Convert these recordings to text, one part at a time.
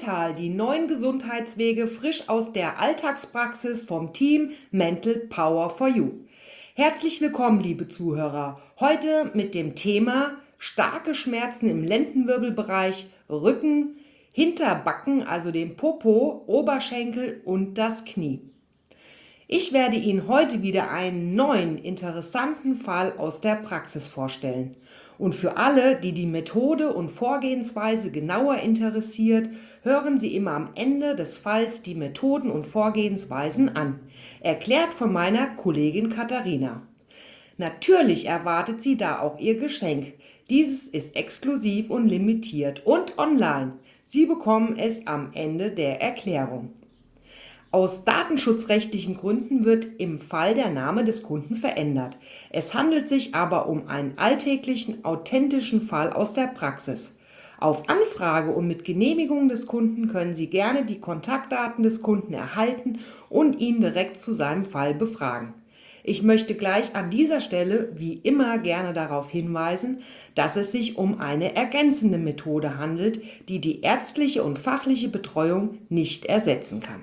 Mental, die neuen Gesundheitswege frisch aus der Alltagspraxis vom Team Mental Power for You. Herzlich willkommen, liebe Zuhörer. Heute mit dem Thema starke Schmerzen im Lendenwirbelbereich, Rücken, Hinterbacken, also dem Popo, Oberschenkel und das Knie. Ich werde Ihnen heute wieder einen neuen, interessanten Fall aus der Praxis vorstellen. Und für alle, die die Methode und Vorgehensweise genauer interessiert, hören Sie immer am Ende des Falls die Methoden und Vorgehensweisen an, erklärt von meiner Kollegin Katharina. Natürlich erwartet Sie da auch Ihr Geschenk. Dieses ist exklusiv und limitiert und online. Sie bekommen es am Ende der Erklärung. Aus datenschutzrechtlichen Gründen wird im Fall der Name des Kunden verändert. Es handelt sich aber um einen alltäglichen, authentischen Fall aus der Praxis. Auf Anfrage und mit Genehmigung des Kunden können Sie gerne die Kontaktdaten des Kunden erhalten und ihn direkt zu seinem Fall befragen. Ich möchte gleich an dieser Stelle wie immer gerne darauf hinweisen, dass es sich um eine ergänzende Methode handelt, die die ärztliche und fachliche Betreuung nicht ersetzen kann.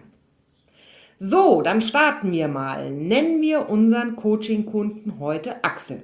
So, dann starten wir mal. Nennen wir unseren Coaching-Kunden heute Axel,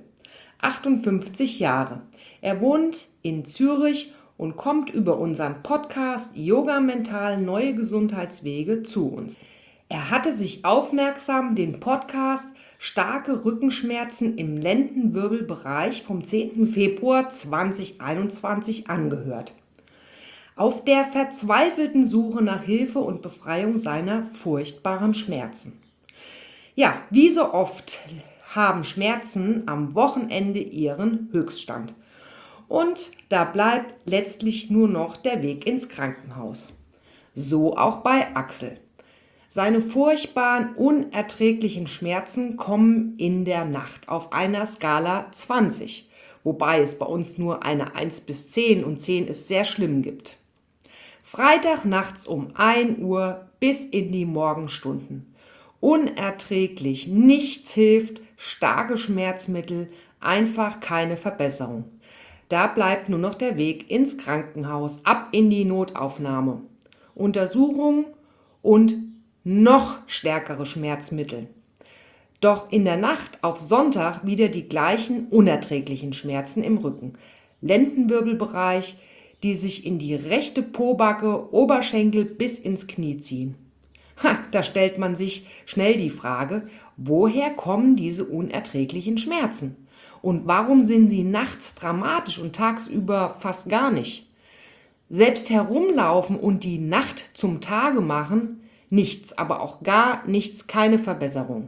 58 Jahre. Er wohnt in Zürich und kommt über unseren Podcast Yoga Mental Neue Gesundheitswege zu uns. Er hatte sich aufmerksam den Podcast Starke Rückenschmerzen im Lendenwirbelbereich vom 10. Februar 2021 angehört. Auf der verzweifelten Suche nach Hilfe und Befreiung seiner furchtbaren Schmerzen. Ja, wie so oft haben Schmerzen am Wochenende ihren Höchststand. Und da bleibt letztlich nur noch der Weg ins Krankenhaus. So auch bei Axel. Seine furchtbaren, unerträglichen Schmerzen kommen in der Nacht auf einer Skala 20, wobei es bei uns nur eine 1 bis 10 und 10 ist sehr schlimm gibt. Freitag nachts um 1 Uhr bis in die Morgenstunden. Unerträglich, nichts hilft, starke Schmerzmittel, einfach keine Verbesserung. Da bleibt nur noch der Weg ins Krankenhaus, ab in die Notaufnahme. Untersuchung und noch stärkere Schmerzmittel. Doch in der Nacht auf Sonntag wieder die gleichen unerträglichen Schmerzen im Rücken. Lendenwirbelbereich, die sich in die rechte Pobacke, Oberschenkel bis ins Knie ziehen. Da stellt man sich schnell die Frage, woher kommen diese unerträglichen Schmerzen? Und warum sind sie nachts dramatisch und tagsüber fast gar nicht? Selbst herumlaufen und die Nacht zum Tage machen, nichts, aber auch gar nichts, keine Verbesserung.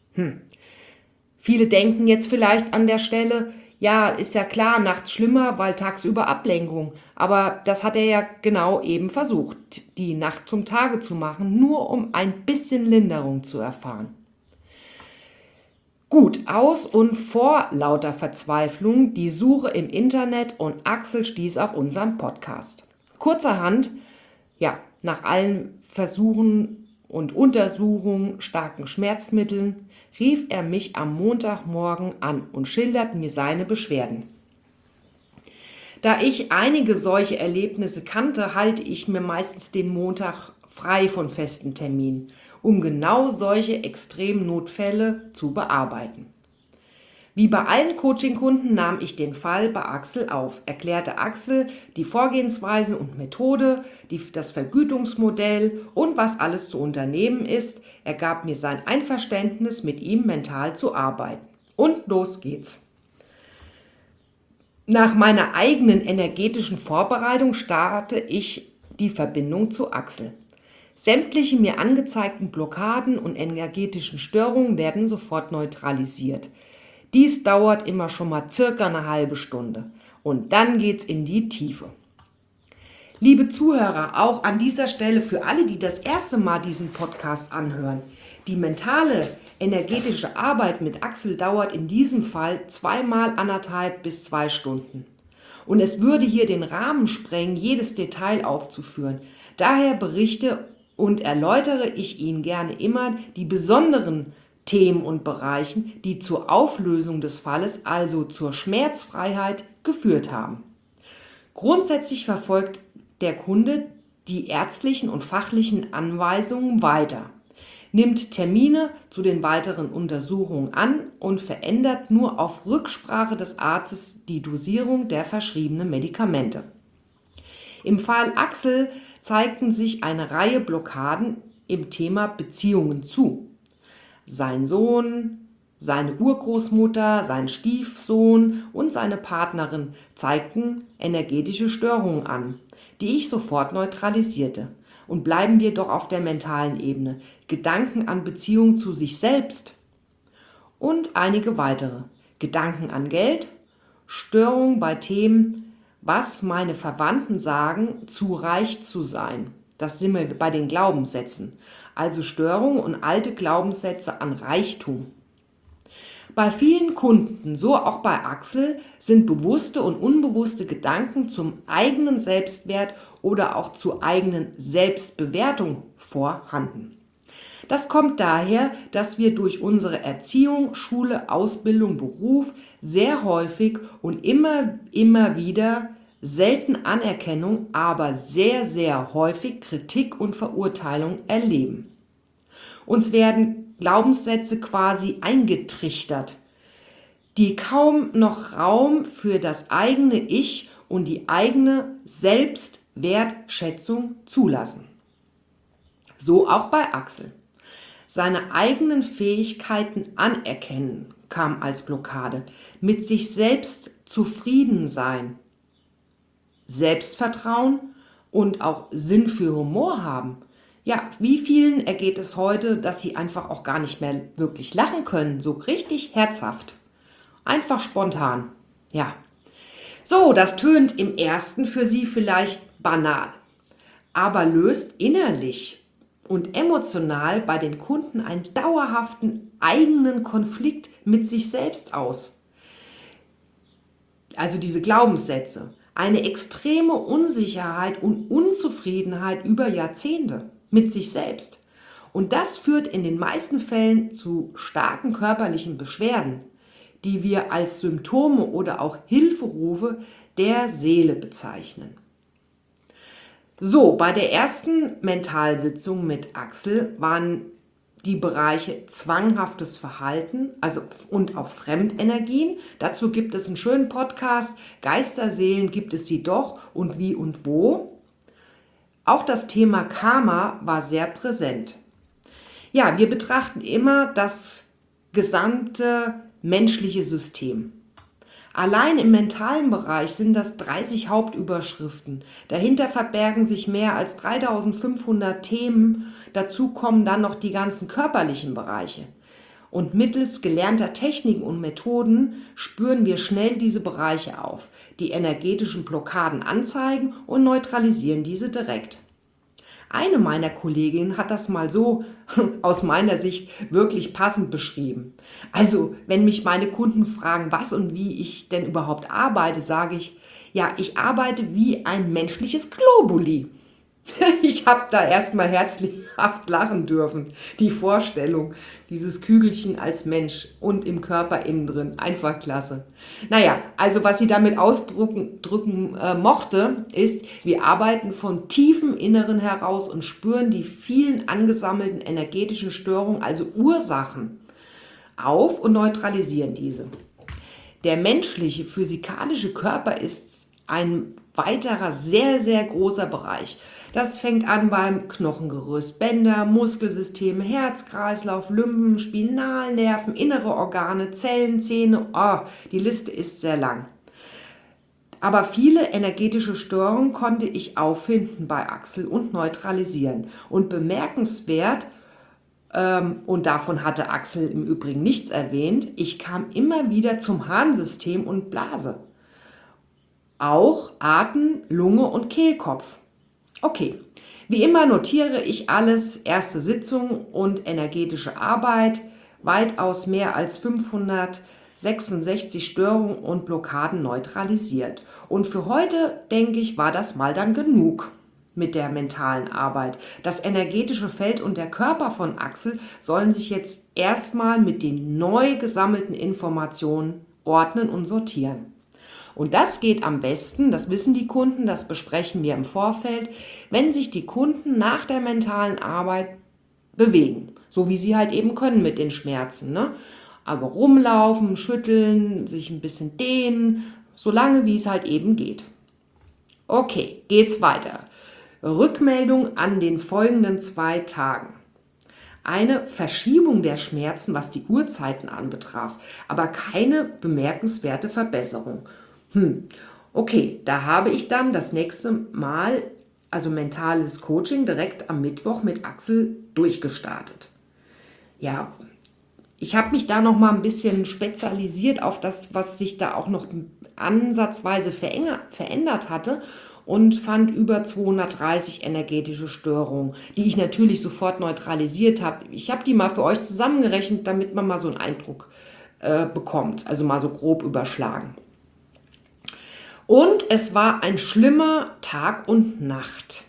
Viele denken jetzt vielleicht an der Stelle, ja, ist ja klar, nachts schlimmer, weil tagsüber Ablenkung. Aber das hat er ja genau eben versucht, die Nacht zum Tage zu machen, nur um ein bisschen Linderung zu erfahren. Gut, aus und vor lauter Verzweiflung die Suche im Internet und Axel stieß auf unseren Podcast. Kurzerhand, ja, nach allen Versuchen und Untersuchungen starken Schmerzmitteln, rief er mich am Montagmorgen an und schildert mir seine Beschwerden. Da ich einige solche Erlebnisse kannte, halte ich mir meistens den Montag frei von festen Terminen, um genau solche extremen Notfälle zu bearbeiten. Wie bei allen Coaching-Kunden nahm ich den Fall bei Axel auf, erklärte Axel die Vorgehensweise und Methode, das Vergütungsmodell und was alles zu unternehmen ist. Er gab mir sein Einverständnis, mit ihm mental zu arbeiten. Und los geht's. Nach meiner eigenen energetischen Vorbereitung starte ich die Verbindung zu Axel. Sämtliche mir angezeigten Blockaden und energetischen Störungen werden sofort neutralisiert. Dies dauert immer schon mal circa eine halbe Stunde und dann geht's in die Tiefe. Liebe Zuhörer, auch an dieser Stelle für alle, die das erste Mal diesen Podcast anhören, die mentale, energetische Arbeit mit Axel dauert in diesem Fall 1,5 bis 2 Stunden. Und es würde hier den Rahmen sprengen, jedes Detail aufzuführen. Daher berichte und erläutere ich Ihnen gerne immer die besonderen Themen und Bereichen, die zur Auflösung des Falles, also zur Schmerzfreiheit, geführt haben. Grundsätzlich verfolgt der Kunde die ärztlichen und fachlichen Anweisungen weiter, nimmt Termine zu den weiteren Untersuchungen an und verändert nur auf Rücksprache des Arztes die Dosierung der verschriebenen Medikamente. Im Fall Axel zeigten sich eine Reihe Blockaden im Thema Beziehungen zu. Sein Sohn, seine Urgroßmutter, sein Stiefsohn und seine Partnerin zeigten energetische Störungen an, die ich sofort neutralisierte. Und bleiben wir doch auf der mentalen Ebene. Gedanken an Beziehungen zu sich selbst und einige weitere. Gedanken an Geld, Störungen bei Themen, was meine Verwandten sagen, zu reich zu sein. Das sind wir bei den Glaubenssätzen. Also Störungen und alte Glaubenssätze an Reichtum. Bei vielen Kunden, so auch bei Axel, sind bewusste und unbewusste Gedanken zum eigenen Selbstwert oder auch zur eigenen Selbstbewertung vorhanden. Das kommt daher, dass wir durch unsere Erziehung, Schule, Ausbildung, Beruf sehr häufig und immer wieder selten Anerkennung, aber sehr, sehr häufig Kritik und Verurteilung erleben. Uns werden Glaubenssätze quasi eingetrichtert, die kaum noch Raum für das eigene Ich und die eigene Selbstwertschätzung zulassen. So auch bei Axel. Seine eigenen Fähigkeiten anerkennen kam als Blockade, mit sich selbst zufrieden sein, Selbstvertrauen und auch Sinn für Humor haben. Ja, wie vielen ergeht es heute, dass sie einfach auch gar nicht mehr wirklich lachen können, so richtig herzhaft. Einfach spontan. Ja. So, das tönt im ersten für Sie vielleicht banal, aber löst innerlich und emotional bei den Kunden einen dauerhaften eigenen Konflikt mit sich selbst aus. Also diese Glaubenssätze, eine extreme Unsicherheit und Unzufriedenheit über Jahrzehnte mit sich selbst. Und das führt in den meisten Fällen zu starken körperlichen Beschwerden, die wir als Symptome oder auch Hilferufe der Seele bezeichnen. So, bei der ersten Mentalsitzung mit Axel waren die Bereiche zwanghaftes Verhalten, also und auch Fremdenergien. Dazu gibt es einen schönen Podcast, Geisterseelen, gibt es sie doch und wie und wo. Auch das Thema Karma war sehr präsent. Ja, wir betrachten immer das gesamte menschliche System. Allein im mentalen Bereich sind das 30 Hauptüberschriften. Dahinter verbergen sich mehr als 3500 Themen. Dazu kommen dann noch die ganzen körperlichen Bereiche. Und mittels gelernter Techniken und Methoden spüren wir schnell diese Bereiche auf, die energetischen Blockaden anzeigen und neutralisieren diese direkt. Eine meiner Kolleginnen hat das mal so aus meiner Sicht wirklich passend beschrieben. Also, wenn mich meine Kunden fragen, was und wie ich denn überhaupt arbeite, sage ich, ja, ich arbeite wie ein menschliches Globuli. Ich habe da erstmal herzhaft lachen dürfen. Die Vorstellung, dieses Kügelchen als Mensch und im Körper innen drin, einfach klasse. Naja, also was sie damit ausdrücken mochte, ist, wir arbeiten von tiefem Inneren heraus und spüren die vielen angesammelten energetischen Störungen, also Ursachen, auf und neutralisieren diese. Der menschliche, physikalische Körper ist ein weiterer sehr, sehr großer Bereich. Das fängt an beim Knochengerüst, Bänder, Muskelsysteme, Herz, Kreislauf, Lymphen, Spinalnerven, innere Organe, Zellen, Zähne. Die Liste ist sehr lang. Aber viele energetische Störungen konnte ich auffinden bei Axel und neutralisieren. Und bemerkenswert, und davon hatte Axel im Übrigen nichts erwähnt, ich kam immer wieder zum Harnsystem und Blase. Auch Atem, Lunge und Kehlkopf. Okay, wie immer notiere ich alles, erste Sitzung und energetische Arbeit, weitaus mehr als 566 Störungen und Blockaden neutralisiert. Und für heute, denke ich, war das mal dann genug mit der mentalen Arbeit. Das energetische Feld und der Körper von Axel sollen sich jetzt erstmal mit den neu gesammelten Informationen ordnen und sortieren. Und das geht am besten, das wissen die Kunden, das besprechen wir im Vorfeld, wenn sich die Kunden nach der mentalen Arbeit bewegen, so wie sie halt eben können mit den Schmerzen, ne? Aber rumlaufen, schütteln, sich ein bisschen dehnen, solange wie es halt eben geht. Okay, geht's weiter. Rückmeldung an den folgenden 2 Tagen. Eine Verschiebung der Schmerzen, was die Uhrzeiten anbetraf, aber keine bemerkenswerte Verbesserung. Okay, da habe ich dann das nächste Mal, also mentales Coaching, direkt am Mittwoch mit Axel durchgestartet. Ja, ich habe mich da noch mal ein bisschen spezialisiert auf das, was sich da auch noch ansatzweise verändert hatte und fand über 230 energetische Störungen, die ich natürlich sofort neutralisiert habe. Ich habe die mal für euch zusammengerechnet, damit man mal so einen Eindruck bekommt, also mal so grob überschlagen. Und es war ein schlimmer Tag und Nacht.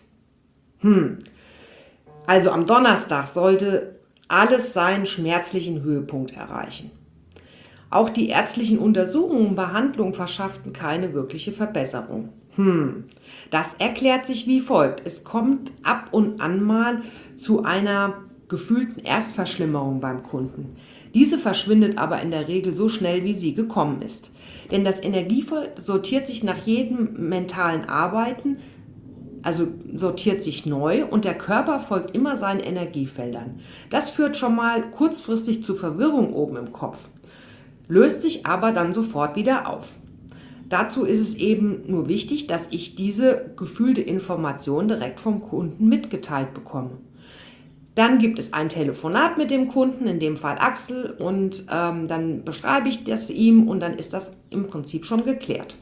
Also am Donnerstag sollte alles seinen schmerzlichen Höhepunkt erreichen. Auch die ärztlichen Untersuchungen und Behandlungen verschafften keine wirkliche Verbesserung. Das erklärt sich wie folgt. Es kommt ab und an mal zu einer gefühlten Erstverschlimmerung beim Kunden. Diese verschwindet aber in der Regel so schnell, wie sie gekommen ist. Denn das Energiefeld sortiert sich nach jedem mentalen Arbeiten, also sortiert sich neu und der Körper folgt immer seinen Energiefeldern. Das führt schon mal kurzfristig zu Verwirrung oben im Kopf, löst sich aber dann sofort wieder auf. Dazu ist es eben nur wichtig, dass ich diese gefühlte Information direkt vom Kunden mitgeteilt bekomme. Dann gibt es ein Telefonat mit dem Kunden, in dem Fall Axel, und dann beschreibe ich das ihm und dann ist das im Prinzip schon geklärt.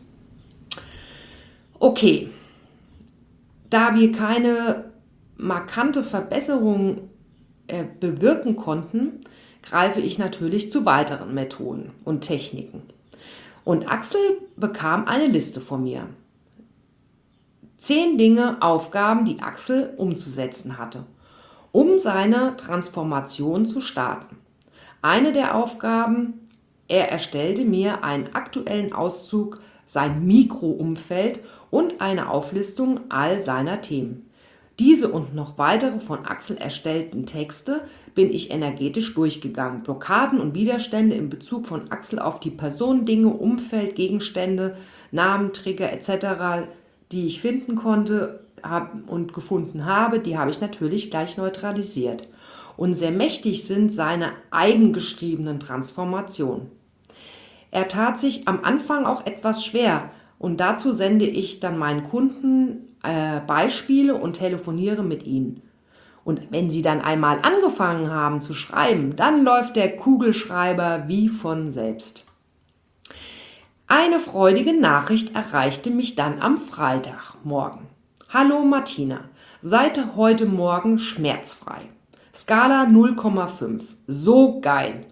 Okay, da wir keine markante Verbesserung bewirken konnten, greife ich natürlich zu weiteren Methoden und Techniken. Und Axel bekam eine Liste von mir. 10 Dinge, Aufgaben, die Axel umzusetzen hatte, um seine Transformation zu starten. Eine der Aufgaben, er erstellte mir einen aktuellen Auszug, sein Mikroumfeld und eine Auflistung all seiner Themen. Diese und noch weitere von Axel erstellten Texte bin ich energetisch durchgegangen. Blockaden und Widerstände in Bezug von Axel auf die Person, Dinge, Umfeld, Gegenstände, Namen, Trigger etc., die ich finden konnte und gefunden habe, die habe ich natürlich gleich neutralisiert. Und sehr mächtig sind seine eigengeschriebenen Transformationen. Er tat sich am Anfang auch etwas schwer und dazu sende ich dann meinen Kunden Beispiele und telefoniere mit ihnen. Und wenn sie dann einmal angefangen haben zu schreiben, dann läuft der Kugelschreiber wie von selbst. Eine freudige Nachricht erreichte mich dann am Freitagmorgen. Hallo Martina, seit heute Morgen schmerzfrei. Skala 0,5. So geil.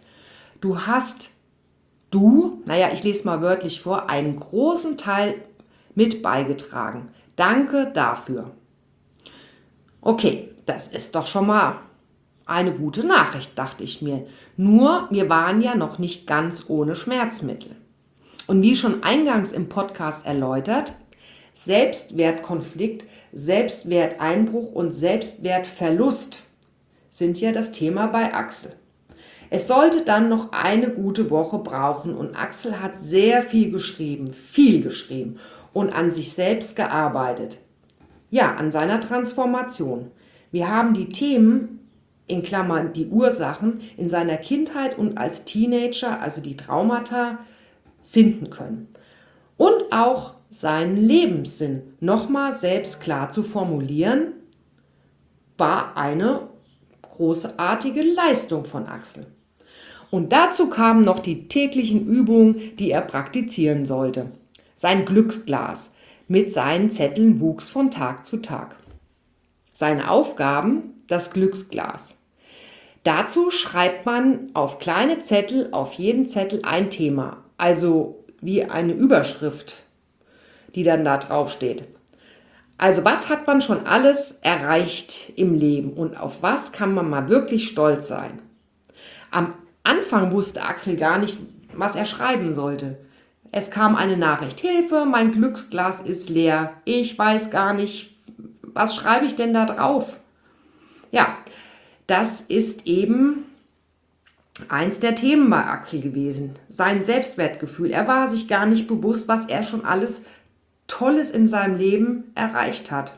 Ich lese mal wörtlich vor, einen großen Teil mit beigetragen. Danke dafür. Okay, das ist doch schon mal eine gute Nachricht, dachte ich mir. Nur, wir waren ja noch nicht ganz ohne Schmerzmittel. Und wie schon eingangs im Podcast erläutert, Selbstwertkonflikt, Selbstwerteinbruch und Selbstwertverlust sind ja das Thema bei Axel. Es sollte dann noch eine gute Woche brauchen und Axel hat sehr viel geschrieben und an sich selbst gearbeitet. Ja, an seiner Transformation. Wir haben die Themen, in Klammern die Ursachen, in seiner Kindheit und als Teenager, also die Traumata, finden können. Und auch seinen Lebenssinn nochmal selbst klar zu formulieren, war eine großartige Leistung von Axel. Und dazu kamen noch die täglichen Übungen, die er praktizieren sollte. Sein Glücksglas mit seinen Zetteln wuchs von Tag zu Tag. Seine Aufgaben, das Glücksglas. Dazu schreibt man auf kleine Zettel, auf jeden Zettel ein Thema, also wie eine Überschrift, die dann da drauf steht. Also was hat man schon alles erreicht im Leben und auf was kann man mal wirklich stolz sein? Am Anfang wusste Axel gar nicht, was er schreiben sollte. es kam eine Nachricht: Hilfe, mein Glücksglas ist leer. Ich weiß gar nicht, was schreibe ich denn da drauf? Ja, das ist eben eins der Themen bei Axel gewesen. Sein Selbstwertgefühl. Er war sich gar nicht bewusst, was er schon alles Tolles in seinem Leben erreicht hat.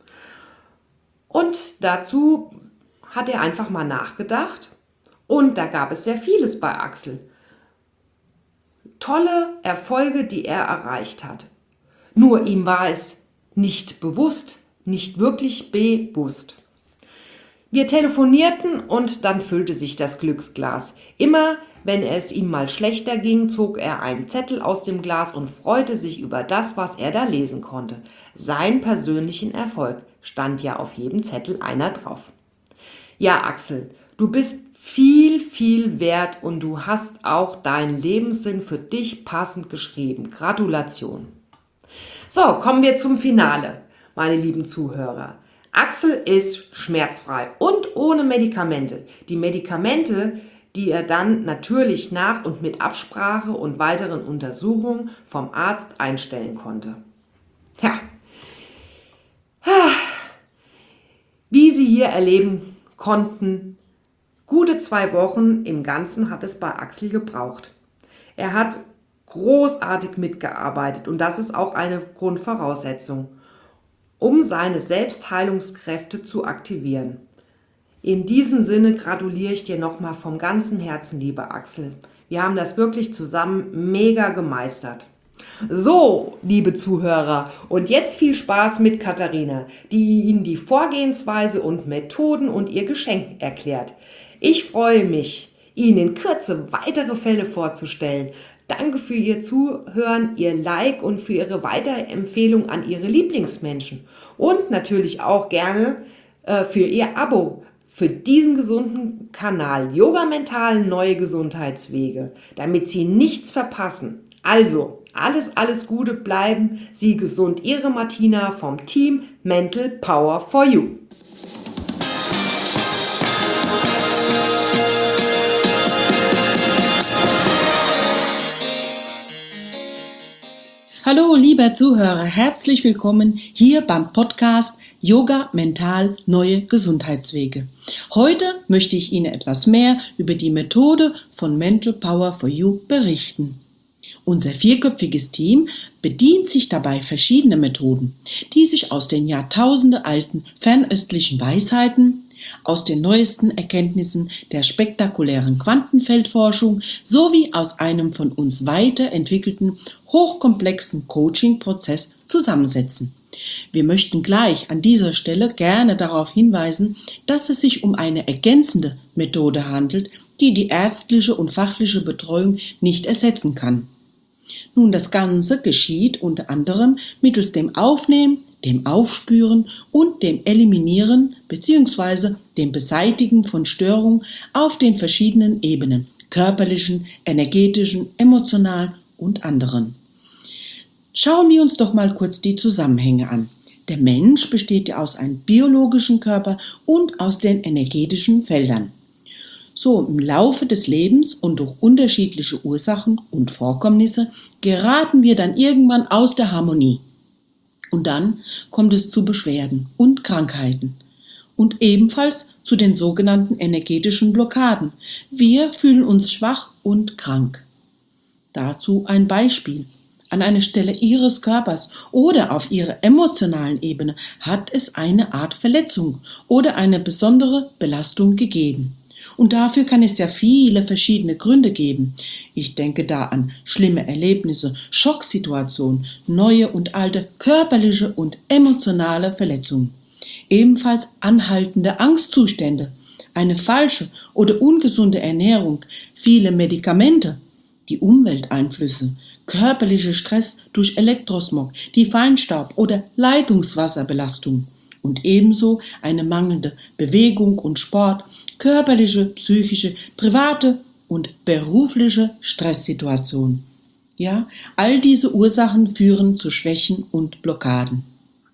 Und dazu hat er einfach mal nachgedacht. Und da gab es sehr vieles bei Axel. Tolle Erfolge, die er erreicht hat. Nur ihm war es nicht bewusst, nicht wirklich bewusst. Wir telefonierten und dann füllte sich das Glücksglas. Immer, wenn es ihm mal schlechter ging, zog er einen Zettel aus dem Glas und freute sich über das, was er da lesen konnte. Seinen persönlichen Erfolg stand ja auf jedem Zettel einer drauf. Ja, Axel, du bist viel, viel wert und du hast auch deinen Lebenssinn für dich passend geschrieben. Gratulation. So, kommen wir zum Finale, meine lieben Zuhörer. Axel ist schmerzfrei und ohne Medikamente. Die Medikamente, die er dann natürlich nach und mit Absprache und weiteren Untersuchungen vom Arzt einstellen konnte. Ja, wie Sie hier erleben konnten, gute 2 Wochen im Ganzen hat es bei Axel gebraucht. Er hat großartig mitgearbeitet und das ist auch eine Grundvoraussetzung, um seine Selbstheilungskräfte zu aktivieren. In diesem Sinne gratuliere ich dir nochmal vom ganzen Herzen, lieber Axel. Wir haben das wirklich zusammen mega gemeistert. So, liebe Zuhörer, und jetzt viel Spaß mit Katharina, die Ihnen die Vorgehensweise und Methoden und ihr Geschenk erklärt. Ich freue mich, Ihnen in Kürze weitere Fälle vorzustellen. Danke für Ihr Zuhören, Ihr Like und für Ihre Weiterempfehlung an Ihre Lieblingsmenschen. Und natürlich auch gerne für Ihr Abo für diesen gesunden Kanal Yoga Mental Neue Gesundheitswege, damit Sie nichts verpassen. Also, alles Gute, bleiben Sie gesund. Ihre Martina vom Team Mental Power for You. Hallo, lieber Zuhörer, herzlich willkommen hier beim Podcast Yoga Mental Neue Gesundheitswege. Heute möchte ich Ihnen etwas mehr über die Methode von Mental Power for You berichten. Unser 4-köpfiges Team bedient sich dabei verschiedener Methoden, die sich aus den jahrtausendealten fernöstlichen Weisheiten, aus den neuesten Erkenntnissen der spektakulären Quantenfeldforschung sowie aus einem von uns weiterentwickelten, hochkomplexen Coaching-Prozess zusammensetzen. Wir möchten gleich an dieser Stelle gerne darauf hinweisen, dass es sich um eine ergänzende Methode handelt, die die ärztliche und fachliche Betreuung nicht ersetzen kann. Nun, das Ganze geschieht unter anderem mittels dem Aufnehmen, dem Aufspüren und dem Eliminieren bzw. dem Beseitigen von Störungen auf den verschiedenen Ebenen, körperlichen, energetischen, emotionalen und anderen. Schauen wir uns doch mal kurz die Zusammenhänge an. Der Mensch besteht ja aus einem biologischen Körper und aus den energetischen Feldern. So im Laufe des Lebens und durch unterschiedliche Ursachen und Vorkommnisse geraten wir dann irgendwann aus der Harmonie. Und dann kommt es zu Beschwerden und Krankheiten und ebenfalls zu den sogenannten energetischen Blockaden. Wir fühlen uns schwach und krank. Dazu ein Beispiel. An einer Stelle Ihres Körpers oder auf Ihrer emotionalen Ebene hat es eine Art Verletzung oder eine besondere Belastung gegeben. Und dafür kann es ja viele verschiedene Gründe geben. Ich denke da an schlimme Erlebnisse, Schocksituationen, neue und alte körperliche und emotionale Verletzungen. Ebenfalls anhaltende Angstzustände, eine falsche oder ungesunde Ernährung, viele Medikamente, die Umwelteinflüsse, körperlicher Stress durch Elektrosmog, die Feinstaub- oder Leitungswasserbelastung und ebenso eine mangelnde Bewegung und Sport, körperliche, psychische, private und berufliche Stresssituationen. Ja, all diese Ursachen führen zu Schwächen und Blockaden.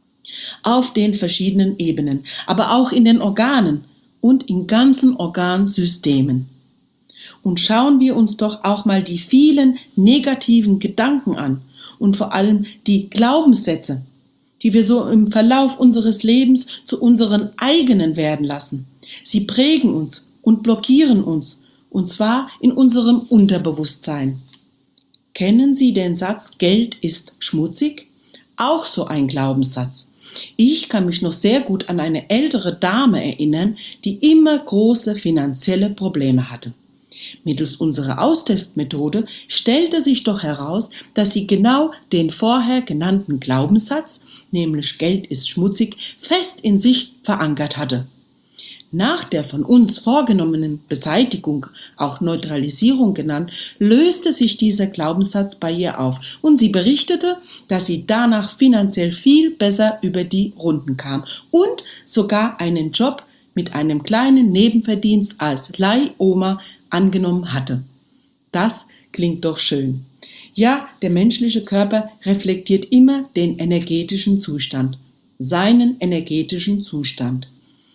Auf den verschiedenen Ebenen, aber auch in den Organen und in ganzen Organsystemen. Und schauen wir uns doch auch mal die vielen negativen Gedanken an und vor allem die Glaubenssätze, die wir so im Verlauf unseres Lebens zu unseren eigenen werden lassen. Sie prägen uns und blockieren uns, und zwar in unserem Unterbewusstsein. Kennen Sie den Satz, Geld ist schmutzig? Auch so ein Glaubenssatz. Ich kann mich noch sehr gut an eine ältere Dame erinnern, die immer große finanzielle Probleme hatte. Mittels unserer Austestmethode stellte sich doch heraus, dass sie genau den vorher genannten Glaubenssatz, nämlich Geld ist schmutzig, fest in sich verankert hatte. Nach der von uns vorgenommenen Beseitigung, auch Neutralisierung genannt, löste sich dieser Glaubenssatz bei ihr auf und sie berichtete, dass sie danach finanziell viel besser über die Runden kam und sogar einen Job mit einem kleinen Nebenverdienst als Leihoma angenommen hatte. Das klingt doch schön. Ja, der menschliche Körper reflektiert immer den energetischen Zustand, seinen energetischen Zustand.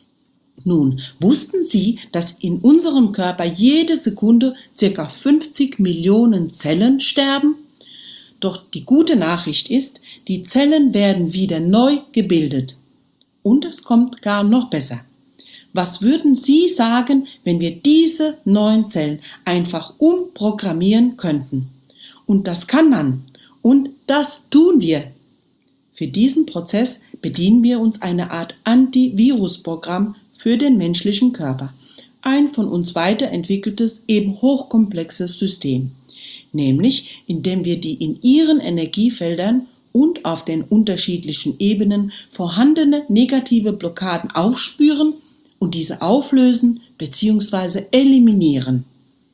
Nun, wussten Sie, dass in unserem Körper jede Sekunde ca. 50 Millionen Zellen sterben? Doch die gute Nachricht ist, die Zellen werden wieder neu gebildet. Und es kommt gar noch besser. Was würden Sie sagen, wenn wir diese neuen Zellen einfach umprogrammieren könnten? Und das kann man. Und das tun wir. Für diesen Prozess bedienen wir uns einer Art Antivirusprogramm für den menschlichen Körper. Ein von uns weiterentwickeltes, eben hochkomplexes System. Nämlich, indem wir die in ihren Energiefeldern und auf den unterschiedlichen Ebenen vorhandene negative Blockaden aufspüren und diese auflösen bzw. eliminieren.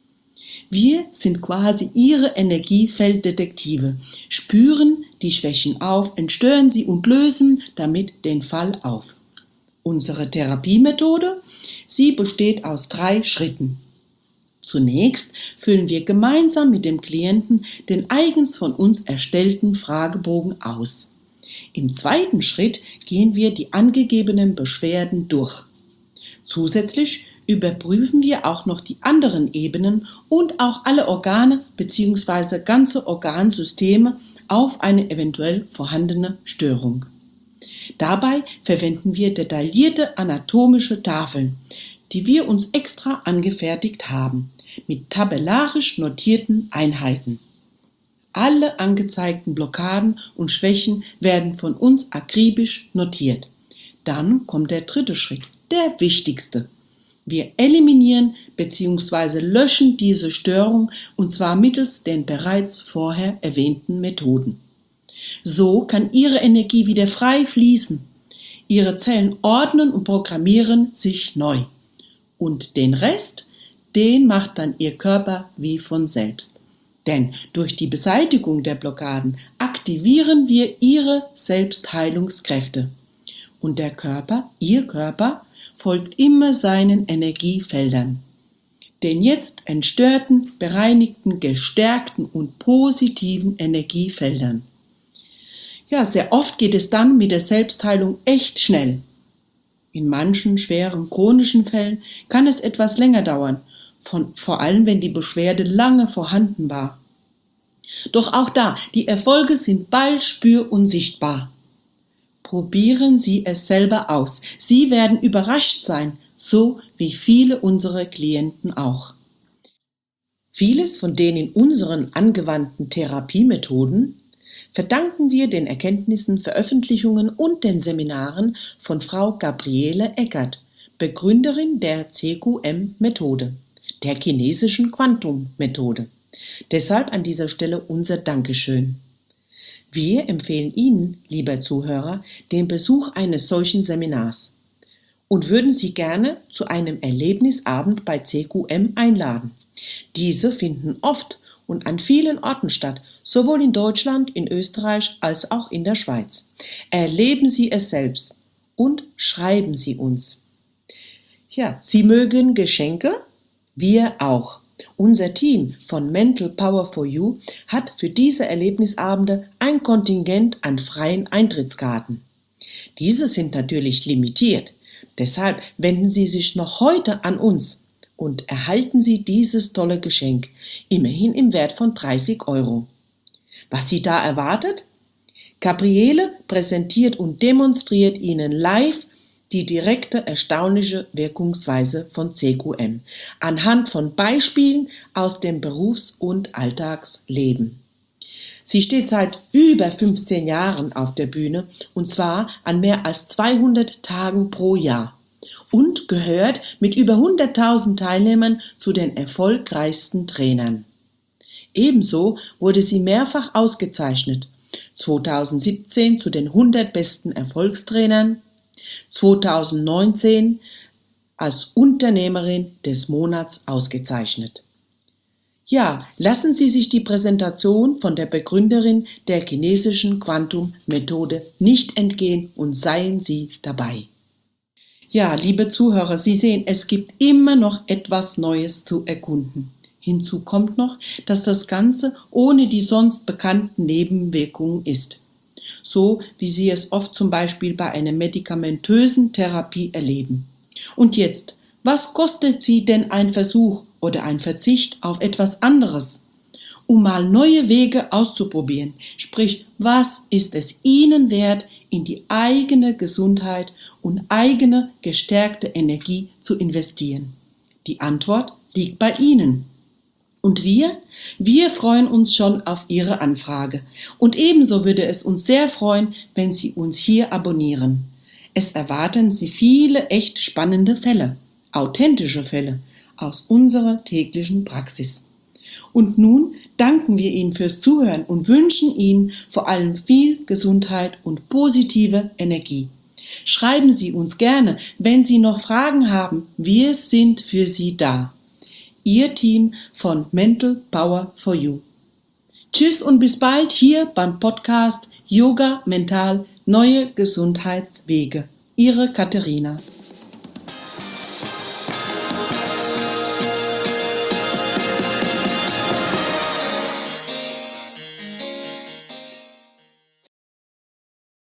Wir sind quasi ihre Energiefelddetektive, spüren die Schwächen auf, entstören sie und lösen damit den Fall auf. Unsere Therapiemethode, sie besteht aus 3 Schritten. Zunächst füllen wir gemeinsam mit dem Klienten den eigens von uns erstellten Fragebogen aus. Im zweiten Schritt gehen wir die angegebenen Beschwerden durch. Zusätzlich überprüfen wir auch noch die anderen Ebenen und auch alle Organe bzw. ganze Organsysteme auf eine eventuell vorhandene Störung. Dabei verwenden wir detaillierte anatomische Tafeln, die wir uns extra angefertigt haben, mit tabellarisch notierten Einheiten. Alle angezeigten Blockaden und Schwächen werden von uns akribisch notiert. Dann kommt der dritte Schritt, der wichtigste. Wir eliminieren bzw. löschen diese Störung und zwar mittels den bereits vorher erwähnten Methoden. So kann Ihre Energie wieder frei fließen. Ihre Zellen ordnen und programmieren sich neu. Und den Rest, den macht dann Ihr Körper wie von selbst. Denn durch die Beseitigung der Blockaden aktivieren wir Ihre Selbstheilungskräfte. Und der Körper, Ihr Körper, folgt immer seinen Energiefeldern. Den jetzt entstörten, bereinigten, gestärkten und positiven Energiefeldern. Ja, sehr oft geht es dann mit der Selbstheilung echt schnell. In manchen schweren chronischen Fällen kann es etwas länger dauern, vor allem wenn die Beschwerde lange vorhanden war. Doch auch da, die Erfolge sind bald spür- und sichtbar. Probieren Sie es selber aus. Sie werden überrascht sein, so wie viele unserer Klienten auch. Vieles von den in unseren angewandten Therapiemethoden verdanken wir den Erkenntnissen, Veröffentlichungen und den Seminaren von Frau Gabriele Eckert, Begründerin der CQM-Methode, der chinesischen Quantum-Methode. Deshalb an dieser Stelle unser Dankeschön. Wir empfehlen Ihnen, lieber Zuhörer, den Besuch eines solchen Seminars und würden Sie gerne zu einem Erlebnisabend bei CQM einladen. Diese finden oft und an vielen Orten statt, sowohl in Deutschland, in Österreich als auch in der Schweiz. Erleben Sie es selbst und schreiben Sie uns. Ja, Sie mögen Geschenke? Wir auch. Unser Team von Mental Power for You hat für diese Erlebnisabende ein Kontingent an freien Eintrittskarten. Diese sind natürlich limitiert. Deshalb wenden Sie sich noch heute an uns und erhalten Sie dieses tolle Geschenk, immerhin im Wert von 30 €. Was Sie da erwartet? Gabriele präsentiert und demonstriert Ihnen live die direkte, erstaunliche Wirkungsweise von CQM anhand von Beispielen aus dem Berufs- und Alltagsleben. Sie steht seit über 15 Jahren auf der Bühne und zwar an mehr als 200 Tagen pro Jahr und gehört mit über 100.000 Teilnehmern zu den erfolgreichsten Trainern. Ebenso wurde sie mehrfach ausgezeichnet, 2017 zu den 100 besten Erfolgstrainern, 2019 als Unternehmerin des Monats ausgezeichnet. Ja, lassen Sie sich die Präsentation von der Begründerin der chinesischen Quantum-Methode nicht entgehen und seien Sie dabei. Ja, liebe Zuhörer, Sie sehen, es gibt immer noch etwas Neues zu erkunden. Hinzu kommt noch, dass das Ganze ohne die sonst bekannten Nebenwirkungen ist. So wie Sie es oft zum Beispiel bei einer medikamentösen Therapie erleben. Und jetzt, was kostet Sie denn ein Versuch oder ein Verzicht auf etwas anderes, um mal neue Wege auszuprobieren? Sprich, was ist es Ihnen wert, in die eigene Gesundheit und eigene gestärkte Energie zu investieren? Die Antwort liegt bei Ihnen. Und wir freuen uns schon auf Ihre Anfrage. Und ebenso würde es uns sehr freuen, wenn Sie uns hier abonnieren. Es erwarten Sie viele echt spannende Fälle, authentische Fälle aus unserer täglichen Praxis. Und nun danken wir Ihnen fürs Zuhören und wünschen Ihnen vor allem viel Gesundheit und positive Energie. Schreiben Sie uns gerne, wenn Sie noch Fragen haben. Wir sind für Sie da. Ihr Team von Mental Power for You. Tschüss und bis bald hier beim Podcast Yoga Mental Neue Gesundheitswege. Ihre Katharina.